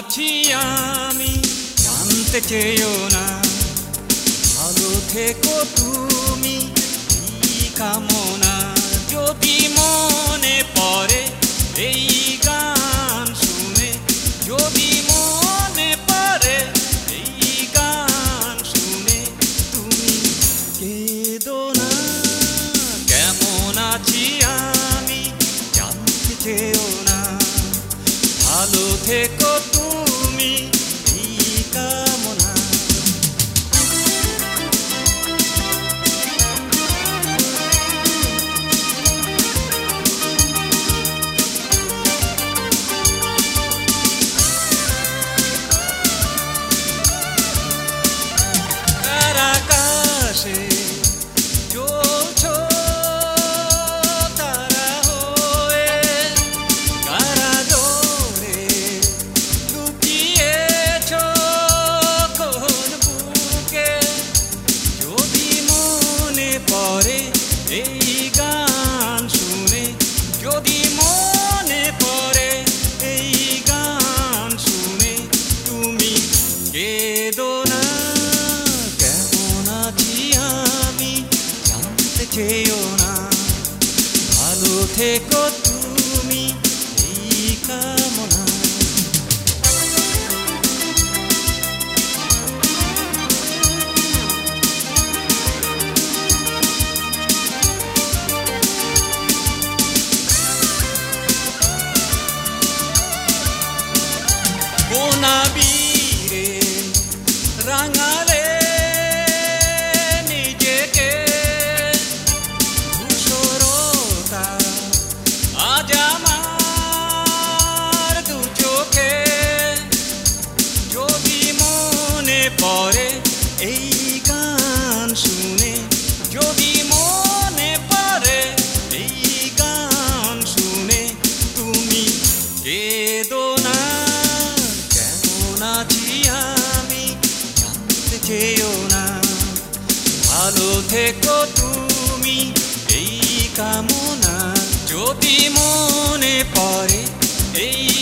আছি আমি জানতে চেয়েও না, ভালো থেকো তুমি এই কামনা। যদি মনে পড়ে এই গান শুনে, যদি মনে পড়ে এই গান শুনে, তুমি কেঁদো না। কেমন আছি আমি জানতে চেয়েও না, ভালো থেকো তুমি এই কামনা। আকাশে চলছো তারা হয়ে, কারা দৌড়ে লুকিয়েছ কোন বুকে। যদি মনে পড়ে এই গান শুনে, যদি মনে পড়ে এই গান শুনে, তুমি কেঁদো না। কেমন আছি আমি জানতে চেয়েও না, ভালো থেকো তুমি এই কামনা। বনাবীরে রাঙালে নিজেকে, ধূসরতা আজ আমার দু চোখে। যদি মনে পড়ে এই গান শুনে, যদি মনে পড়ে এই গান শুনে, তুমি কেঁদো না। কেমন আছি আমি জানতে চেয়েও না, ভালো থেকো তুমি এই কামনা। যদি মনে পড়ে এই